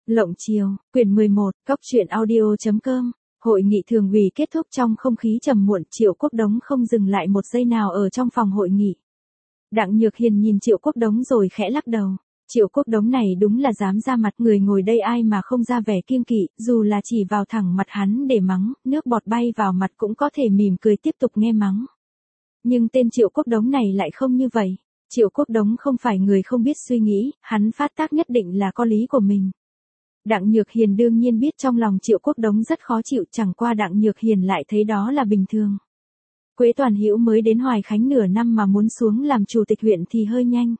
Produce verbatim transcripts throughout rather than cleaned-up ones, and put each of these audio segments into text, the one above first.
Lộng Chiều, quyển mười một, cóc truyện audio chấm com. Hội nghị thường ủy kết thúc trong không khí trầm muộn, Triệu Quốc Đống không dừng lại một giây nào ở trong phòng hội nghị. Đặng Nhược Hiền nhìn Triệu Quốc Đống rồi khẽ lắc đầu. Triệu Quốc Đống này đúng là dám ra mặt, người ngồi đây ai mà không ra vẻ kiêng kỵ, dù là chỉ vào thẳng mặt hắn để mắng, nước bọt bay vào mặt cũng có thể mỉm cười tiếp tục nghe mắng. Nhưng tên Triệu Quốc Đống này lại không như vậy. Triệu Quốc Đống không phải người không biết suy nghĩ, hắn phát tác nhất định là có lý của mình. Đặng Nhược Hiền đương nhiên biết trong lòng Triệu Quốc Đống rất khó chịu, chẳng qua Đặng Nhược Hiền lại thấy đó là bình thường. Quế Toàn Hữu mới đến Hoài Khánh nửa năm mà muốn xuống làm chủ tịch huyện thì hơi nhanh.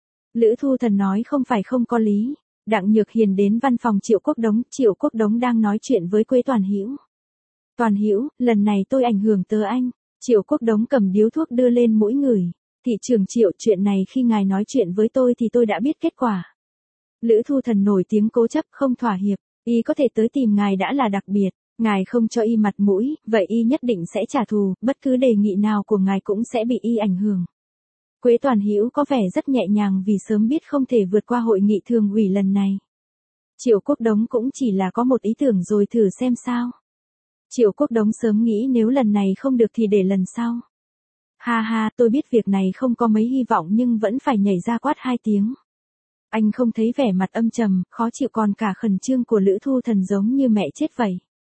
Lữ Thu Thần nói không phải không có lý. Đặng Nhược Hiền đến văn phòng Triệu Quốc Đống, Triệu Quốc Đống đang nói chuyện với Quế Toàn Hữu. Toàn Hữu, lần này tôi ảnh hưởng tới anh. Triệu Quốc Đống cầm điếu thuốc đưa lên mũi ngửi. Thị trưởng Triệu, chuyện này khi ngài nói chuyện với tôi thì tôi đã biết kết quả. Lữ Thu Thần nổi tiếng cố chấp không thỏa hiệp, y có thể tới tìm ngài đã là đặc biệt, ngài không cho y mặt mũi, vậy y nhất định sẽ trả thù, bất cứ đề nghị nào của ngài cũng sẽ bị y ảnh hưởng. Quế Toàn Hữu có vẻ rất nhẹ nhàng vì sớm biết không thể vượt qua hội nghị thường ủy lần này. Triệu Quốc Đống cũng chỉ là có một ý tưởng rồi thử xem sao. Triệu Quốc Đống sớm nghĩ nếu lần này không được thì để lần sau. Ha ha, tôi biết việc này không có mấy hy vọng nhưng vẫn phải nhảy ra quát hai tiếng. Anh không thấy vẻ mặt âm trầm, khó chịu còn cả khẩn trương của Lữ Thu Thần giống như mẹ chết vậy.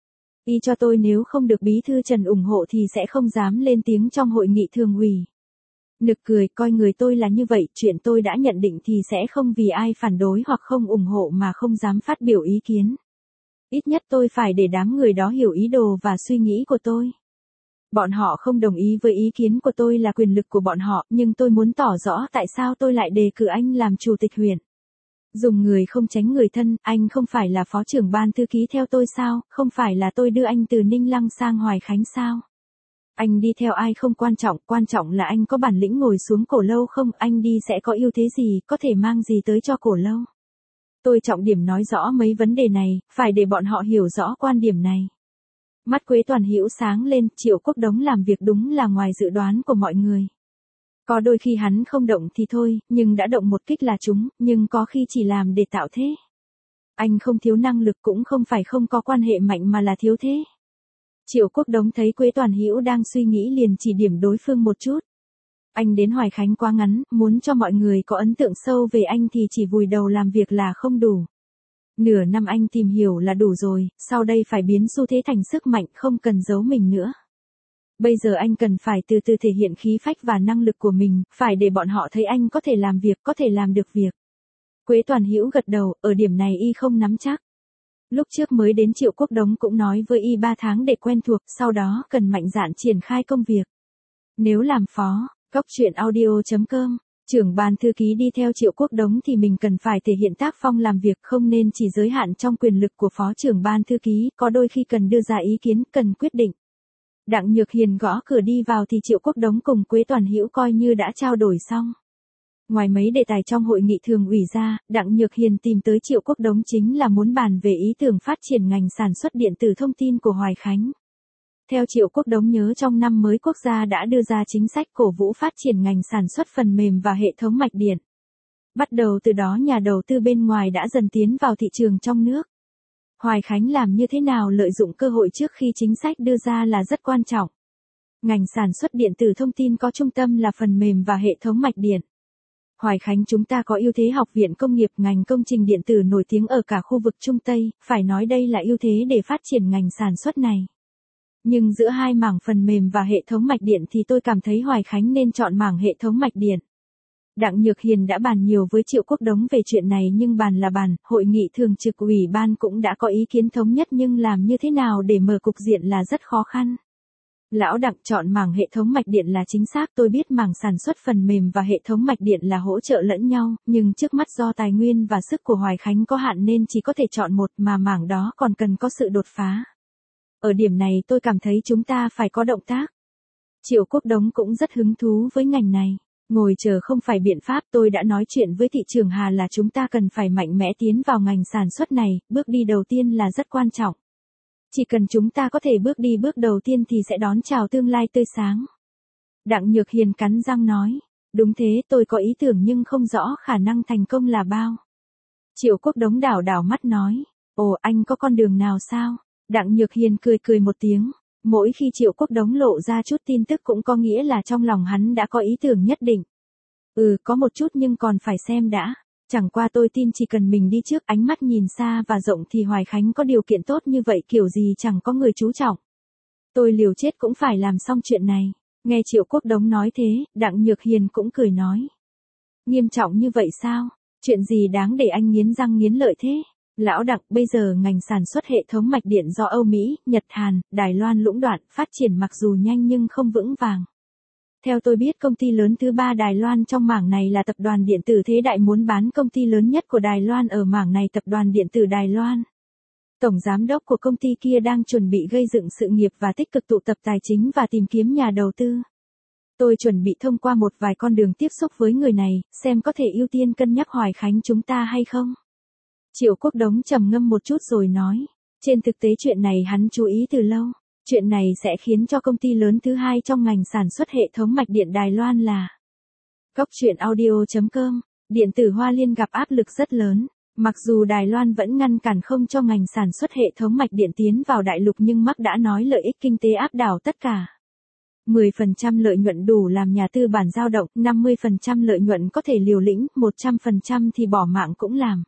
Y cho tôi nếu không được bí thư Trần ủng hộ thì sẽ không dám lên tiếng trong hội nghị thường ủy. Nực cười, coi người tôi là như vậy, chuyện tôi đã nhận định thì sẽ không vì ai phản đối hoặc không ủng hộ mà không dám phát biểu ý kiến. Ít nhất tôi phải để đám người đó hiểu ý đồ và suy nghĩ của tôi. Bọn họ không đồng ý với ý kiến của tôi là quyền lực của bọn họ, nhưng tôi muốn tỏ rõ tại sao tôi lại đề cử anh làm chủ tịch huyện. Dùng người không tránh người thân, anh không phải là phó trưởng ban thư ký theo tôi sao, không phải là tôi đưa anh từ Ninh Lăng sang Hoài Khánh sao. Anh đi theo ai không quan trọng, quan trọng là anh có bản lĩnh ngồi xuống Cổ Lâu không, anh đi sẽ có ưu thế gì, có thể mang gì tới cho Cổ Lâu. Tôi trọng điểm nói rõ mấy vấn đề này, phải để bọn họ hiểu rõ quan điểm này. Mắt Quế Toàn Hữu sáng lên, Triệu Quốc Đống làm việc đúng là ngoài dự đoán của mọi người. Có đôi khi hắn không động thì thôi, nhưng đã động một kích là chúng, nhưng có khi chỉ làm để tạo thế. Anh không thiếu năng lực cũng không phải không có quan hệ mạnh mà là thiếu thế. Triệu Quốc Đống thấy Quế Toàn Hữu đang suy nghĩ liền chỉ điểm đối phương một chút. Anh đến Hoài Khánh quá ngắn, muốn cho mọi người có ấn tượng sâu về anh thì chỉ vùi đầu làm việc là không đủ. Nửa năm anh tìm hiểu là đủ rồi, sau đây phải biến xu thế thành sức mạnh, không cần giấu mình nữa. Bây giờ anh cần phải từ từ thể hiện khí phách và năng lực của mình, phải để bọn họ thấy anh có thể làm việc, có thể làm được việc. Quế Toàn Hữu gật đầu, ở điểm này y không nắm chắc. Lúc trước mới đến Triệu Quốc Đống cũng nói với y ba tháng để quen thuộc, sau đó cần mạnh dạn triển khai công việc. Nếu làm phó, cóc truyện audio chấm com, trưởng ban thư ký đi theo Triệu Quốc Đống thì mình cần phải thể hiện tác phong làm việc, không nên chỉ giới hạn trong quyền lực của phó trưởng ban thư ký, có đôi khi cần đưa ra ý kiến, cần quyết định. Đặng Nhược Hiền gõ cửa đi vào thì Triệu Quốc Đống cùng Quế Toàn Hữu coi như đã trao đổi xong. Ngoài mấy đề tài trong hội nghị thường ủy ra, Đặng Nhược Hiền tìm tới Triệu Quốc Đống chính là muốn bàn về ý tưởng phát triển ngành sản xuất điện tử thông tin của Hoài Khánh. Theo Triệu Quốc Đống nhớ trong năm mới quốc gia đã đưa ra chính sách cổ vũ phát triển ngành sản xuất phần mềm và hệ thống mạch điện. Bắt đầu từ đó nhà đầu tư bên ngoài đã dần tiến vào thị trường trong nước. Hoài Khánh làm như thế nào lợi dụng cơ hội trước khi chính sách đưa ra là rất quan trọng. Ngành sản xuất điện tử thông tin có trung tâm là phần mềm và hệ thống mạch điện. Hoài Khánh chúng ta có ưu thế học viện công nghiệp, ngành công trình điện tử nổi tiếng ở cả khu vực Trung Tây, phải nói đây là ưu thế để phát triển ngành sản xuất này. Nhưng giữa hai mảng phần mềm và hệ thống mạch điện thì tôi cảm thấy Hoài Khánh nên chọn mảng hệ thống mạch điện. Đặng Nhược Hiền đã bàn nhiều với Triệu Quốc Đống về chuyện này nhưng bàn là bàn, hội nghị thường trực ủy ban cũng đã có ý kiến thống nhất nhưng làm như thế nào để mở cục diện là rất khó khăn. Lão Đặng chọn mảng hệ thống mạch điện là chính xác, tôi biết mảng sản xuất phần mềm và hệ thống mạch điện là hỗ trợ lẫn nhau, nhưng trước mắt do tài nguyên và sức của Hoài Khánh có hạn nên chỉ có thể chọn một mà mảng đó còn cần có sự đột phá. Ở điểm này tôi cảm thấy chúng ta phải có động tác. Triệu Quốc Đống cũng rất hứng thú với ngành này. Ngồi chờ không phải biện pháp, tôi đã nói chuyện với thị trưởng Hà là chúng ta cần phải mạnh mẽ tiến vào ngành sản xuất này, bước đi đầu tiên là rất quan trọng. Chỉ cần chúng ta có thể bước đi bước đầu tiên thì sẽ đón chào tương lai tươi sáng. Đặng Nhược Hiền cắn răng nói, đúng thế, tôi có ý tưởng nhưng không rõ khả năng thành công là bao. Triệu Quốc Đống đảo đảo mắt nói, Ồ, anh có con đường nào sao? Đặng Nhược Hiền cười cười một tiếng. Mỗi khi Triệu Quốc Đống lộ ra chút tin tức cũng có nghĩa là trong lòng hắn đã có ý tưởng nhất định. Ừ, có một chút nhưng còn phải xem đã. Chẳng qua tôi tin chỉ cần mình đi trước, ánh mắt nhìn xa và rộng thì Hoài Khánh có điều kiện tốt như vậy kiểu gì chẳng có người chú trọng. Tôi liều chết cũng phải làm xong chuyện này. Nghe Triệu Quốc Đống nói thế, Đặng Nhược Hiền cũng cười nói. Nghiêm trọng như vậy sao? Chuyện gì đáng để anh nghiến răng nghiến lợi thế? Lão Đặng, bây giờ ngành sản xuất hệ thống mạch điện do Âu Mỹ, Nhật Hàn, Đài Loan lũng đoạn, phát triển mặc dù nhanh nhưng không vững vàng. Theo tôi biết công ty lớn thứ ba Đài Loan trong mảng này là tập đoàn điện tử Thế Đại muốn bán công ty lớn nhất của Đài Loan ở mảng này tập đoàn điện tử Đài Loan. Tổng giám đốc của công ty kia đang chuẩn bị gây dựng sự nghiệp và tích cực tụ tập tài chính và tìm kiếm nhà đầu tư. Tôi chuẩn bị thông qua một vài con đường tiếp xúc với người này, xem có thể ưu tiên cân nhắc Hoài Khánh chúng ta hay không. Triệu Quốc Đống trầm ngâm một chút rồi nói, trên thực tế chuyện này hắn chú ý từ lâu, chuyện này sẽ khiến cho công ty lớn thứ hai trong ngành sản xuất hệ thống mạch điện Đài Loan là Góc Chuyện Audio chấm com, điện tử Hoa Liên gặp áp lực rất lớn. Mặc dù Đài Loan vẫn ngăn cản không cho ngành sản xuất hệ thống mạch điện tiến vào đại lục nhưng Mark đã nói lợi ích kinh tế áp đảo tất cả. mười phần trăm lợi nhuận đủ làm nhà tư bản dao động, năm mươi phần trăm lợi nhuận có thể liều lĩnh, một trăm phần trăm thì bỏ mạng cũng làm.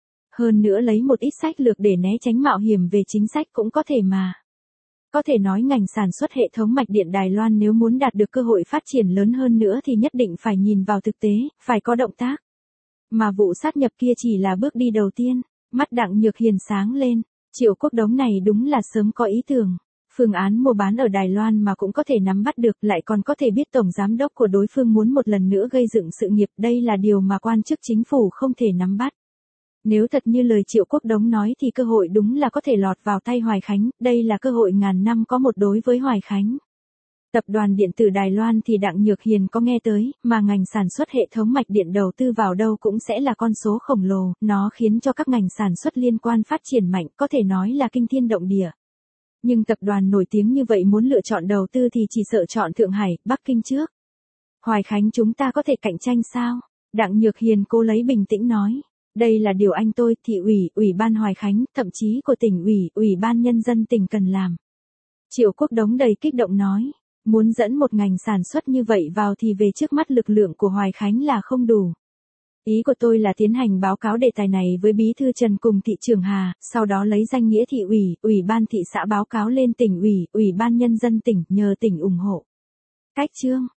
Hơn nữa lấy một ít sách lược để né tránh mạo hiểm về chính sách cũng có thể mà. Có thể nói ngành sản xuất hệ thống mạch điện Đài Loan nếu muốn đạt được cơ hội phát triển lớn hơn nữa thì nhất định phải nhìn vào thực tế, phải có động tác. Mà vụ sát nhập kia chỉ là bước đi đầu tiên. Mắt Đặng Nhược Hiền sáng lên, Triệu Quốc Đống này đúng là sớm có ý tưởng. Phương án mua bán ở Đài Loan mà cũng có thể nắm bắt được, lại còn có thể biết tổng giám đốc của đối phương muốn một lần nữa gây dựng sự nghiệp, đây là điều mà quan chức chính phủ không thể nắm bắt. Nếu thật như lời Triệu Quốc Đống nói thì cơ hội đúng là có thể lọt vào tay Hoài Khánh, đây là cơ hội ngàn năm có một đối với Hoài Khánh. Tập đoàn điện tử Đài Loan thì Đặng Nhược Hiền có nghe tới, mà ngành sản xuất hệ thống mạch điện đầu tư vào đâu cũng sẽ là con số khổng lồ, nó khiến cho các ngành sản xuất liên quan phát triển mạnh, có thể nói là kinh thiên động địa. Nhưng tập đoàn nổi tiếng như vậy muốn lựa chọn đầu tư thì chỉ sợ chọn Thượng Hải, Bắc Kinh trước. Hoài Khánh chúng ta có thể cạnh tranh sao? Đặng Nhược Hiền cố lấy bình tĩnh nói. Đây là điều anh tôi, thị ủy, ủy ban Hoài Khánh, thậm chí của tỉnh ủy, ủy ban nhân dân tỉnh cần làm. Triệu Quốc Đống đầy kích động nói. Muốn dẫn một ngành sản xuất như vậy vào thì về trước mắt lực lượng của Hoài Khánh là không đủ. Ý của tôi là tiến hành báo cáo đề tài này với Bí thư Trần cùng thị trưởng Hà, sau đó lấy danh nghĩa thị ủy, ủy ban thị xã báo cáo lên tỉnh ủy, ủy ban nhân dân tỉnh nhờ tỉnh ủng hộ. Cách chương